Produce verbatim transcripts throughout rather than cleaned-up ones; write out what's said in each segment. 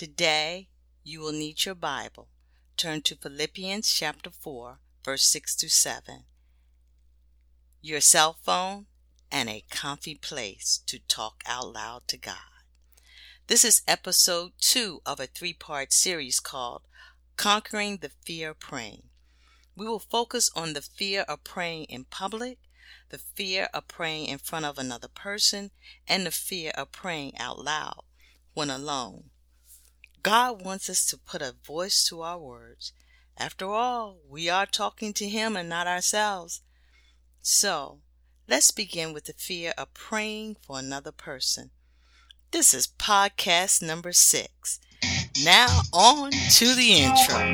Today, you will need your Bible. Turn to Philippians chapter four, verse six to seven. Your cell phone and a comfy place to talk out loud to God. This is episode two of a three-part series called Conquering the Fear of Praying. We will focus on the fear of praying in public, the fear of praying in front of another person, and the fear of praying out loud when alone. God wants us to put a voice to our words. After all, we are talking to Him and not ourselves. So, let's begin with the fear of praying for another person. This is podcast number six. Now on to the intro.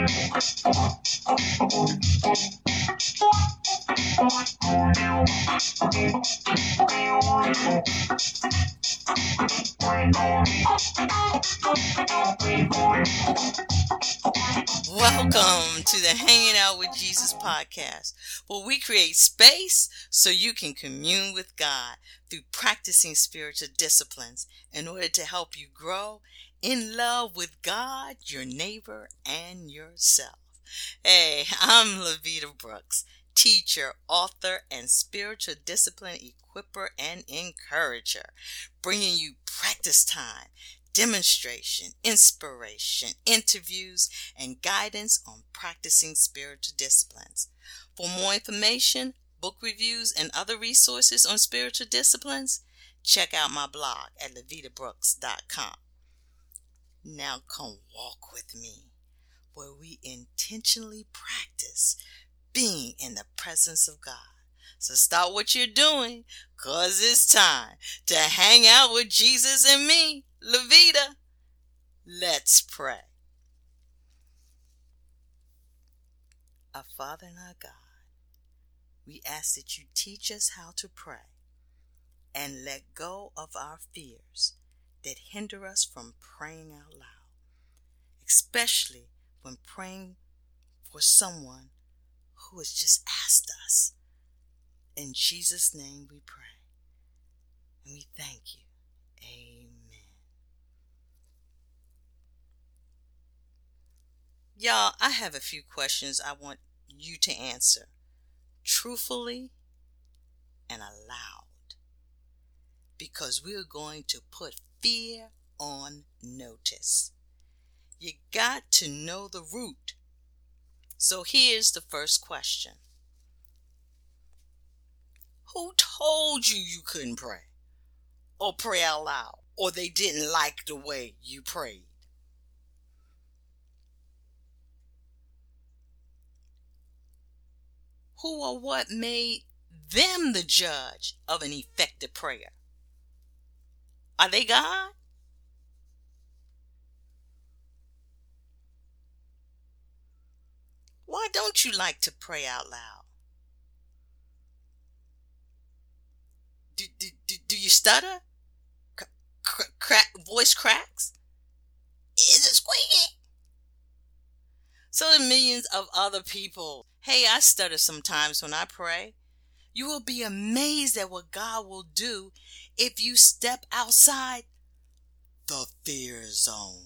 Welcome to the Hanging Out with Jesus podcast, where we create space so you can commune with God through practicing spiritual disciplines in order to help you grow in love with God, your neighbor, and yourself. Hey, I'm Levita Brooks, teacher, author, and spiritual discipline equipper and encourager, bringing you practice time, demonstration, inspiration, interviews, and guidance on practicing spiritual disciplines. For more information, book reviews, and other resources on spiritual disciplines, check out my blog at levita brooks dot com. Now come walk with me, where we intentionally practice being in the presence of God. So stop what you're doing, cause it's time to hang out with Jesus and me, Levita. Let's pray. Our Father and our God, we ask that you teach us how to pray and let go of our fears that hinder us from praying out loud, especially when praying for someone who has just asked us. In Jesus' name we pray, and we thank you. Amen. Y'all, I have a few questions I want you to answer truthfully and aloud, because we're going to put fear on notice. You got to know the root. So here's the first question. Who told you you couldn't pray or pray out loud, or they didn't like the way you prayed? Who or what made them the judge of an effective prayer? Are they God? Why don't you like to pray out loud? Do, do, do, do you stutter? C- cr- crack, voice cracks? Is it squeaky? So do millions of other people. Hey, I stutter sometimes when I pray. You will be amazed at what God will do if you step outside the fear zone.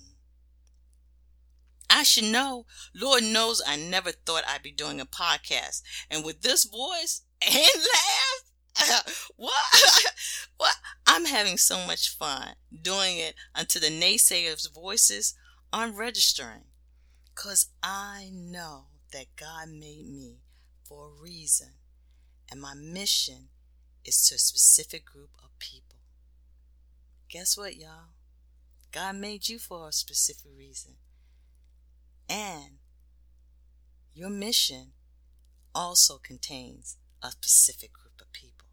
I should know. Lord knows I never thought I'd be doing a podcast. And with this voice and laugh, what? what? I'm having so much fun doing it until the naysayers' voices aren't registering. Because I know that God made me for a reason. And my mission is to a specific group of people. Guess what, y'all? God made you for a specific reason. And your mission also contains a specific group of people.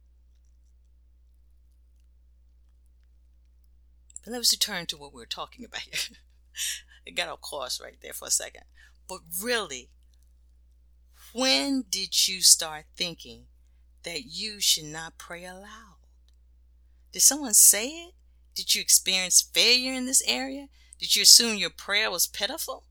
But let's return to what we were talking about here. It got off course right there for a second. But really, when did you start thinking that you should not pray aloud? Did someone say it? Did you experience failure in this area? Did you assume your prayer was pitiful?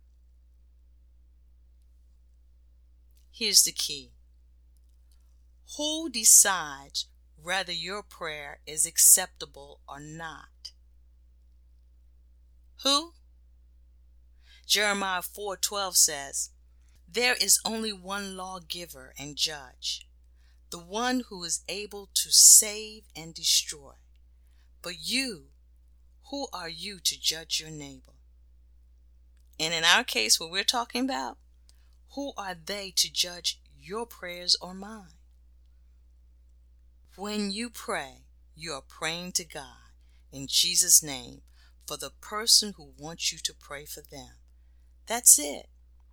Here's the key. Who decides whether your prayer is acceptable or not? Who? Jeremiah four twelve says, "There is only one lawgiver and judge, the one who is able to save and destroy. But you, who are you to judge your neighbor?" And in our case, what we're talking about, who are they to judge your prayers or mine? When you pray, you are praying to God in Jesus' name for the person who wants you to pray for them. That's it.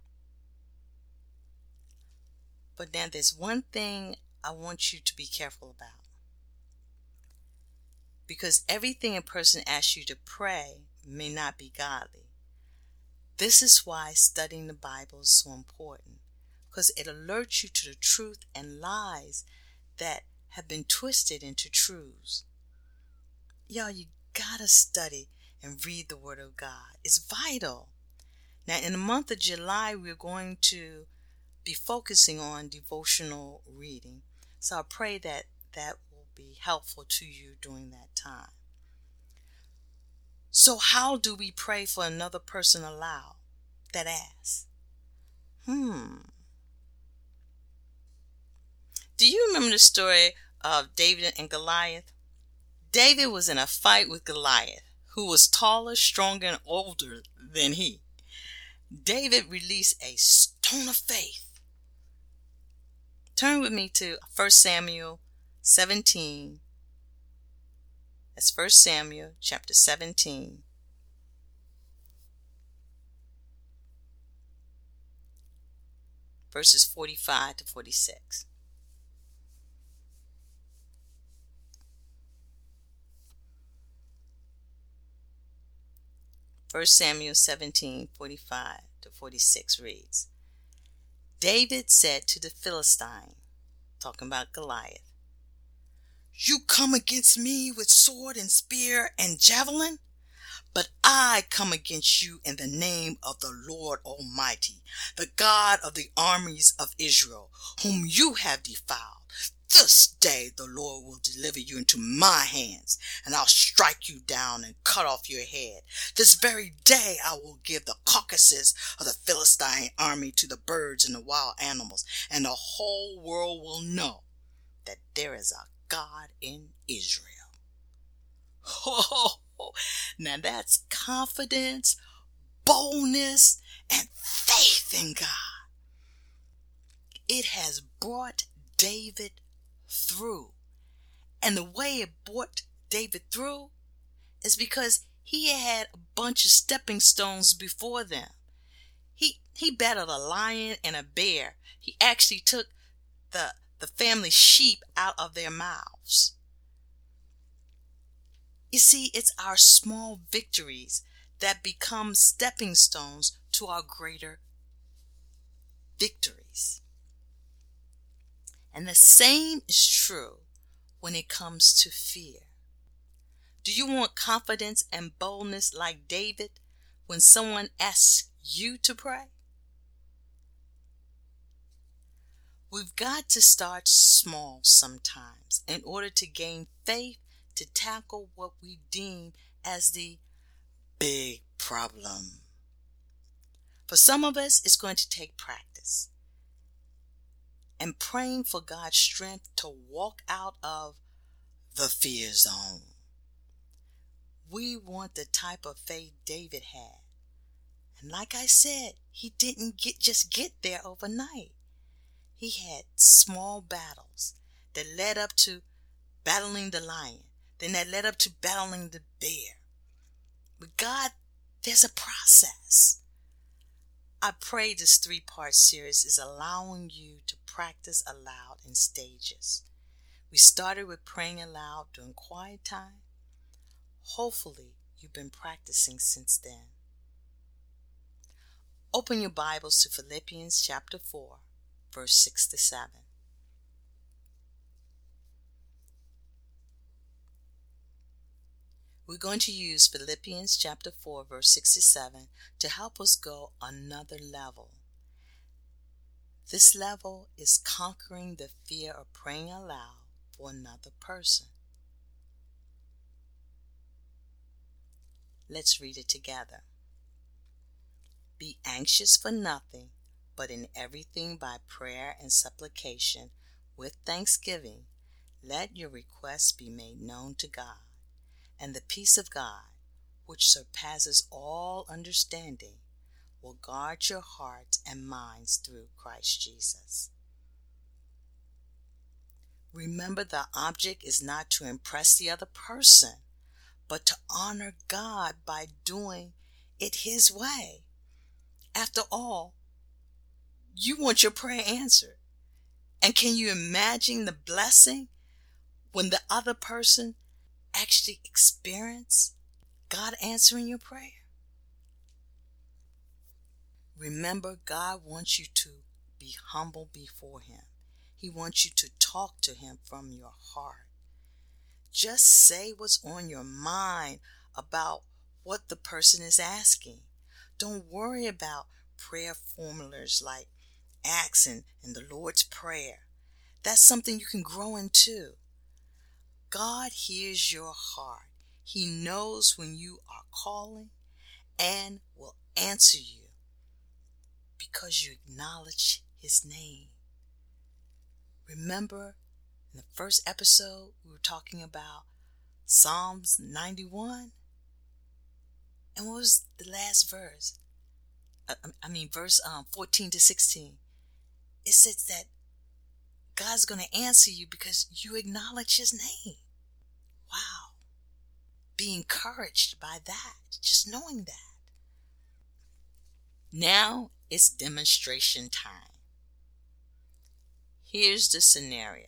But now there's one thing I want you to be careful about. Because everything a person asks you to pray may not be godly. This is why studying the Bible is so important, because it alerts you to the truth and lies that have been twisted into truths. Y'all, you gotta study and read the Word of God. It's vital. Now, in the month of July, we're going to be focusing on devotional reading. So I pray that that will be helpful to you during that time. So how do we pray for another person aloud that asks? Hmm. Do you remember the story of David and Goliath? David was in a fight with Goliath, who was taller, stronger, and older than he. David released a stone of faith. Turn with me to First Samuel seventeen. That's First Samuel chapter seventeen. Verses forty-five to forty-six. First Samuel seventeen, forty-five to forty-six reads, "David said to the Philistine," talking about Goliath, "You come against me with sword and spear and javelin, but I come against you in the name of the Lord Almighty, the God of the armies of Israel, whom you have defiled. This day the Lord will deliver you into my hands, and I'll strike you down and cut off your head. This very day I will give the carcasses of the Philistine army to the birds and the wild animals, and the whole world will know that there is a God in Israel." Oh, now that's confidence, boldness, and faith in God. It has brought David through. And the way it brought David through is because he had a bunch of stepping stones before them. He he battled a lion and a bear. He actually took the, the family sheep out of their mouths. You see, it's our small victories that become stepping stones to our greater victories. And the same is true when it comes to fear. Do you want confidence and boldness like David when someone asks you to pray? We've got to start small sometimes in order to gain faith to tackle what we deem as the big problem. For some of us, it's going to take practice and praying for God's strength to walk out of the fear zone. We want the type of faith David had. And like I said, he didn't get just get there overnight. He had small battles that led up to battling the lion, then that led up to battling the bear. With God, there's a process. I pray this three-part series is allowing you to practice aloud in stages. We started with praying aloud during quiet time. Hopefully, you've been practicing since then. Open your Bibles to Philippians chapter four, verse six to seven. We're going to use Philippians chapter four, verse six to seven to help us go another level. This level is conquering the fear of praying aloud for another person. Let's read it together. Be anxious for nothing, but in everything by prayer and supplication, with thanksgiving, let your requests be made known to God. And the peace of God, which surpasses all understanding, will guard your hearts and minds through Christ Jesus. Remember, the object is not to impress the other person, but to honor God by doing it His way. After all, you want your prayer answered. And can you imagine the blessing when the other person actually experience God answering your prayer? Remember, God wants you to be humble before Him. He wants you to talk to Him from your heart. Just say what's on your mind about what the person is asking. Don't worry about prayer formulas like asking and the Lord's Prayer. That's something you can grow into. God hears your heart. He knows when you are calling and will answer you because you acknowledge His name. Remember, in the first episode, we were talking about Psalms ninety-one. And what was the last verse? I, I mean, verse um, fourteen to sixteen. It says that God's going to answer you because you acknowledge His name. Wow. Be encouraged by that, just knowing that. Now it's demonstration time. Here's the scenario.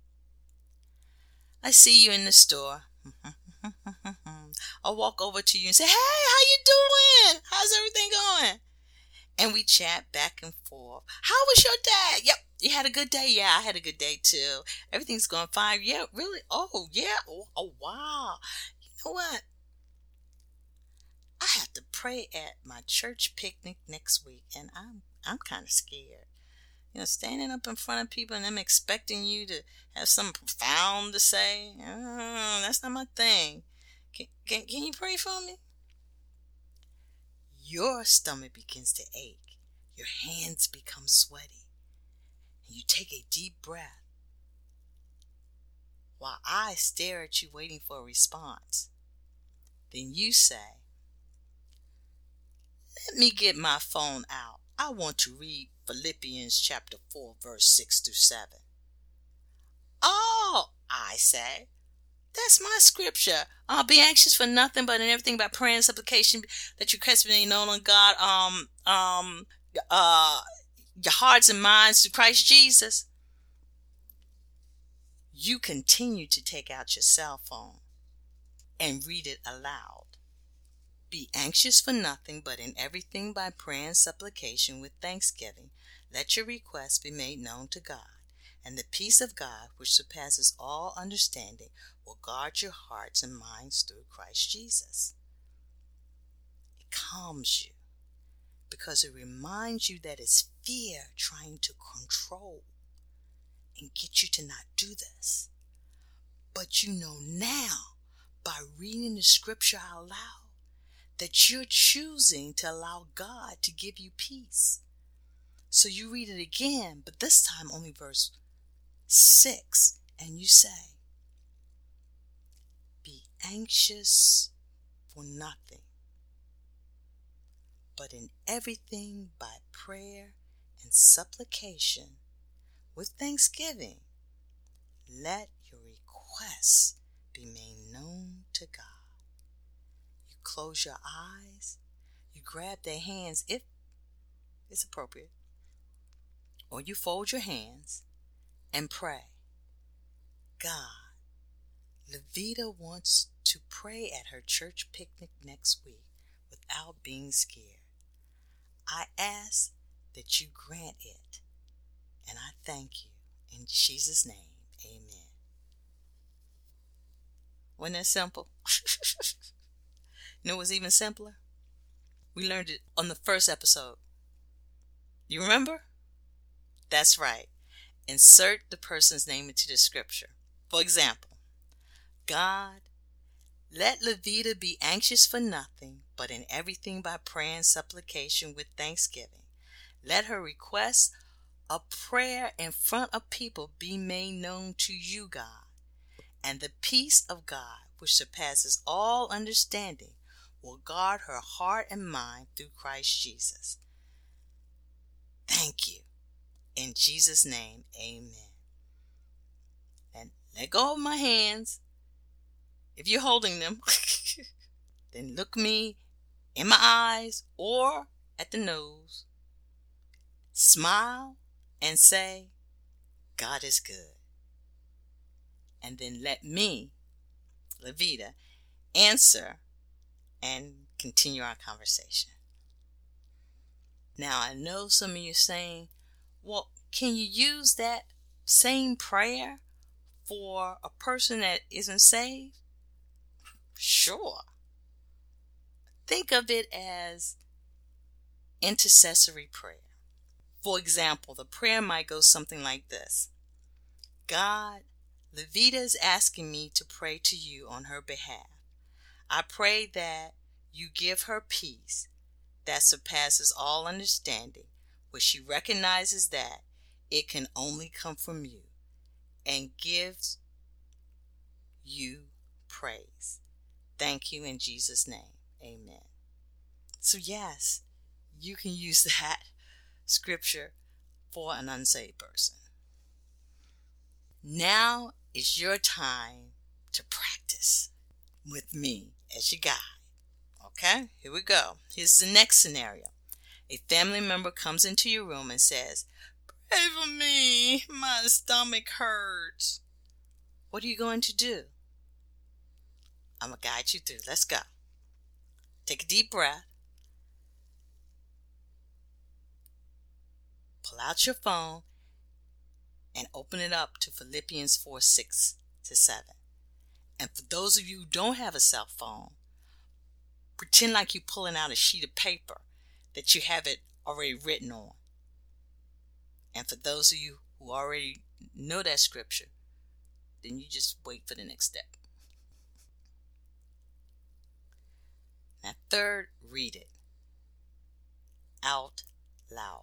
I see you in the store. I'll walk over to you and say, "Hey, how you doing? How's everything going?" And we chat back and forth. "How was your day?" "Yep, you had a good day?" "Yeah, I had a good day too. Everything's going fine." "Yeah, really? Oh, yeah. Oh, oh wow. You know what? I have to pray at my church picnic next week, and I'm I'm kind of scared. You know, standing up in front of people and them expecting you to have something profound to say, uh, that's not my thing. Can, can, can you pray for me?" Your stomach begins to ache. Your hands become sweaty. And you take a deep breath while I stare at you waiting for a response. Then you say, "Let me get my phone out. I want to read Philippians chapter four, verse six through seven. "Oh," I say, "that's my scripture. I'll be anxious for nothing, but in everything by prayer and supplication that your requests be made known on God, um, um, uh, your hearts and minds through Christ Jesus." You continue to take out your cell phone and read it aloud. "Be anxious for nothing, but in everything by prayer and supplication with thanksgiving, let your requests be made known to God. And the peace of God, which surpasses all understanding, will guard your hearts and minds through Christ Jesus." It calms you because it reminds you that it's fear trying to control and get you to not do this. But you know now, by reading the scripture out loud, that you're choosing to allow God to give you peace. So you read it again, but this time only verse six, and you say, "Be anxious for nothing, but in everything by prayer and supplication with thanksgiving, let your requests be made known to God." You close your eyes, you grab their hands if it's appropriate, or you fold your hands and pray. "God, Levita wants to pray at her church picnic next week without being scared. I ask that you grant it, and I thank you. In Jesus' name, amen." Wasn't that simple? You know what's even simpler? We learned it on the first episode. You remember? That's right. Insert the person's name into the scripture. For example, God, Let Levita be anxious for nothing, but in everything by prayer and supplication with thanksgiving. Let her requests of prayer in front of people be made known to you, God. And the peace of God, which surpasses all understanding, will guard her heart and mind through Christ Jesus. Thank you. In Jesus' name, amen. And let go of my hands. If you're holding them, then look me in my eyes or at the nose. Smile and say, God is good. And then let me, Levita, answer and continue our conversation. Now, I know some of you are saying, well, can you use that same prayer for a person that isn't saved? Sure. Think of it as intercessory prayer. For example, the prayer might go something like this. God, Levita is asking me to pray to you on her behalf. I pray that you give her peace that surpasses all understanding, where she recognizes that it can only come from you and gives you praise. Thank you in Jesus' name. Amen. So yes, you can use that scripture for an unsaved person. Now is your time to practice with me as your guide. Okay, here we go. Here's the next scenario. A family member comes into your room and says, "Pray for me, my stomach hurts." What are you going to do? I'm going to guide you through. Let's go. Take a deep breath. Pull out your phone and open it up to Philippians four, six to seven. And for those of you who don't have a cell phone, pretend like you're pulling out a sheet of paper that you have it already written on. And for those of you who already know that scripture, then you just wait for the next step. Now, third, read it out loud.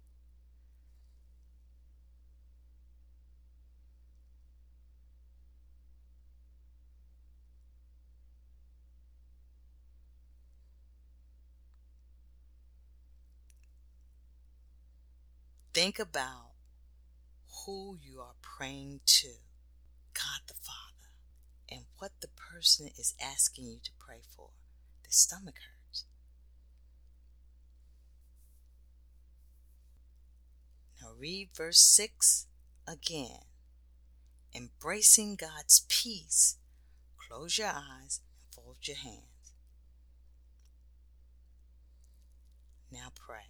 Think about who you are praying to, God the Father, and what the person is asking you to pray for. Their stomach hurts. Now read verse six again. Embracing God's peace, close your eyes and fold your hands. Now pray.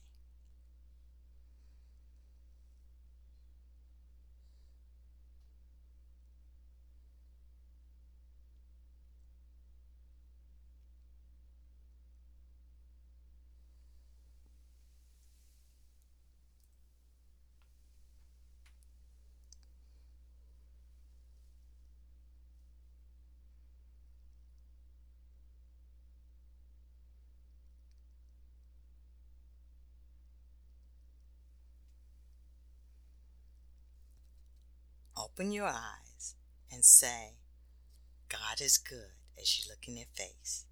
Open your eyes and say, God is good, as you look in their face.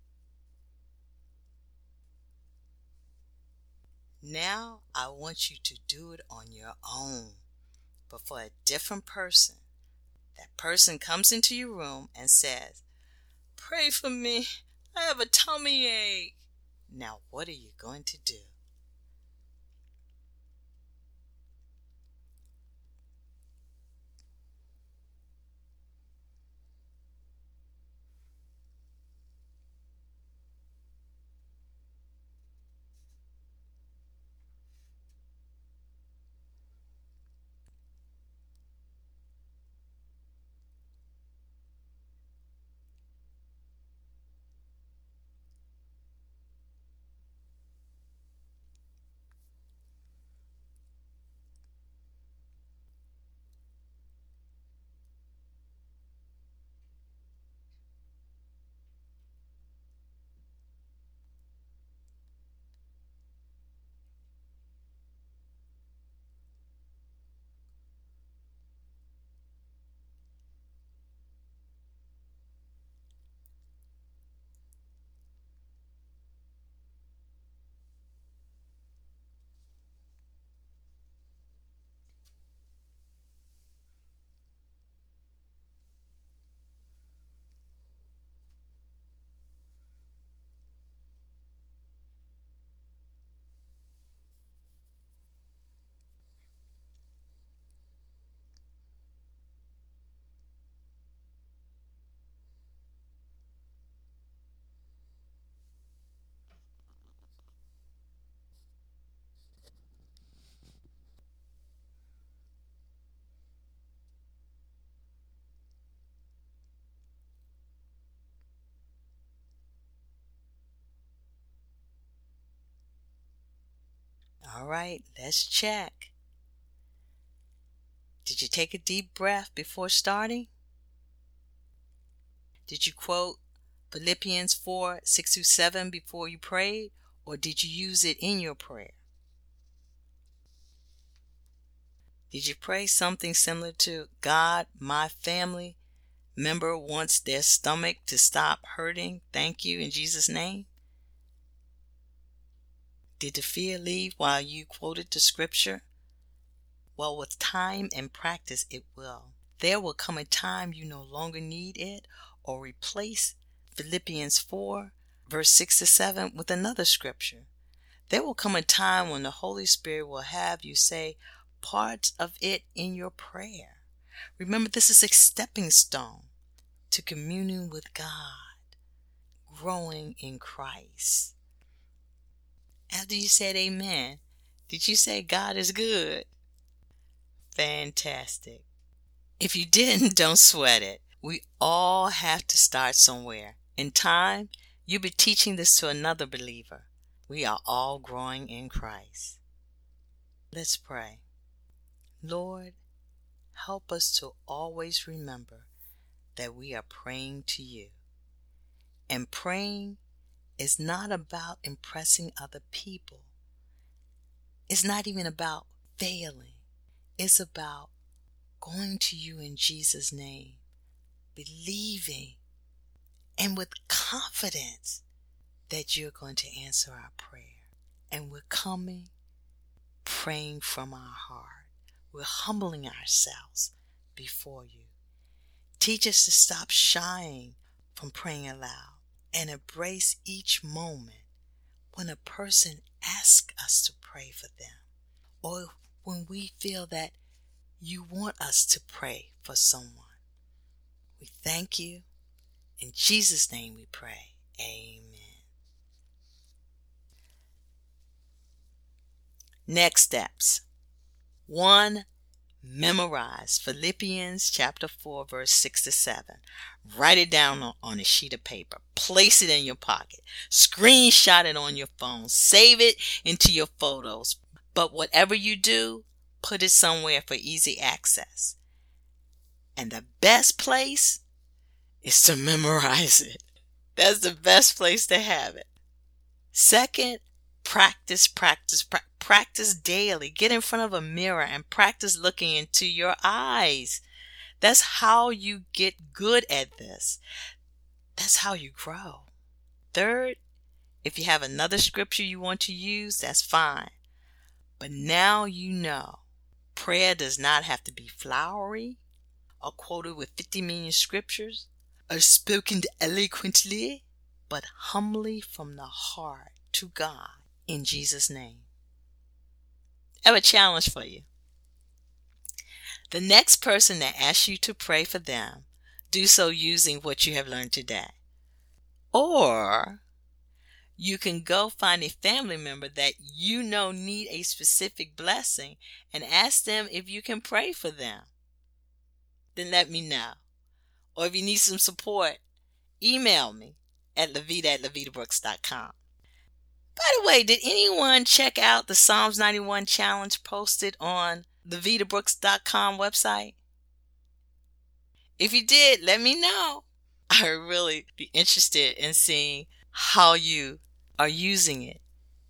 Now I want you to do it on your own, but for a different person. That person comes into your room and says, "Pray for me, I have a tummy ache." Now what are you going to do? All right, let's check. Did you take a deep breath before starting? Did you quote Philippians four, six through seven before you prayed, or did you use it in your prayer? Did you pray something similar to, God, my family member wants their stomach to stop hurting. Thank you in Jesus' name? Did the fear leave while you quoted the scripture? Well, with time and practice, it will. There will come a time you no longer need it, or replace Philippians four, verse six to seven with another scripture. There will come a time when the Holy Spirit will have you say parts of it in your prayer. Remember, this is a stepping stone to communing with God, growing in Christ. After you said amen, did you say God is good? Fantastic. If you didn't, don't sweat it. We all have to start somewhere. In time, you'll be teaching this to another believer. We are all growing in Christ. Let's pray. Lord, help us to always remember that we are praying to you. And praying is not about impressing other people. It's not even about failing. It's about going to you in Jesus' name, believing and with confidence that you're going to answer our prayer. And we're coming, praying from our heart. We're humbling ourselves before you. Teach us to stop shying from praying aloud and embrace each moment when a person asks us to pray for them, or when we feel that you want us to pray for someone. We thank you. In Jesus' name we pray. Amen. Next steps. One, memorize Philippians chapter four, verse six to seven. Write it down on, on a sheet of paper. Place it in your pocket. Screenshot it on your phone. Save it into your photos. But whatever you do, put it somewhere for easy access. And the best place is to memorize it. That's the best place to have it. Second, practice, practice, practice. Practice daily. Get in front of a mirror and practice looking into your eyes. That's how you get good at this. That's how you grow. Third, if you have another scripture you want to use, that's fine. But now you know, prayer does not have to be flowery or quoted with fifty million scriptures or spoken eloquently, but humbly from the heart to God in Jesus' name. I have a challenge for you. The next person that asks you to pray for them, do so using what you have learned today. Or you can go find a family member that you know need a specific blessing and ask them if you can pray for them. Then let me know. Or if you need some support, email me at levita at levita brooks dot com. By the way, did anyone check out the Psalms ninety-one challenge posted on levita brooks dot com website? If you did, let me know. I would really be interested in seeing how you are using it.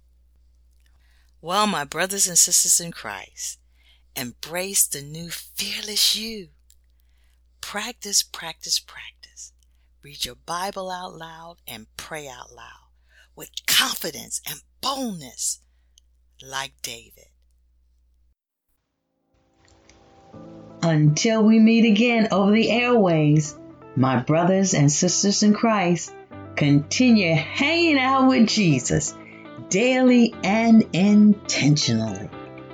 Well, my brothers and sisters in Christ, embrace the new fearless you. Practice, practice, practice. Read your Bible out loud and pray out loud with confidence and boldness like David. Until we meet again over the airways, my brothers and sisters in Christ, continue hanging out with Jesus daily and intentionally.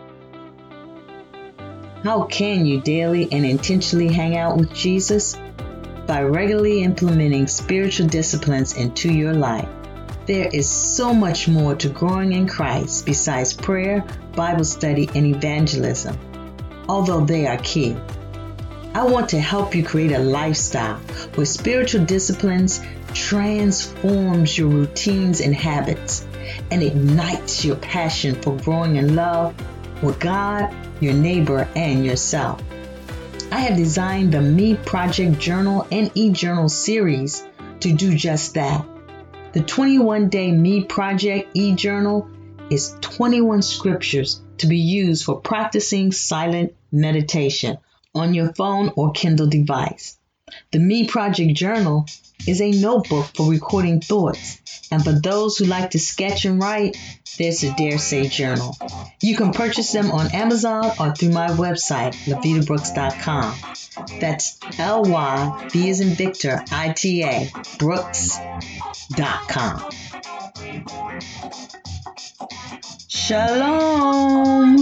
How can you daily and intentionally hang out with Jesus? By regularly implementing spiritual disciplines into your life. There is so much more to growing in Christ besides prayer, Bible study, and evangelism, although they are key. I want to help you create a lifestyle where spiritual disciplines transforms your routines and habits and ignites your passion for growing in love with God, your neighbor, and yourself. I have designed the Me Project Journal and e-journal series to do just that. The twenty-one day Me Project e-journal is twenty-one scriptures to be used for practicing silent meditation on your phone or Kindle device. The Me Project Journal is a notebook for recording thoughts, and for those who like to sketch and write, there's the Dare Say Journal. You can purchase them on Amazon or through my website, lavita brooks dot com. That's L Y, V as in Victor, I T A, brooks dot com. Shalom.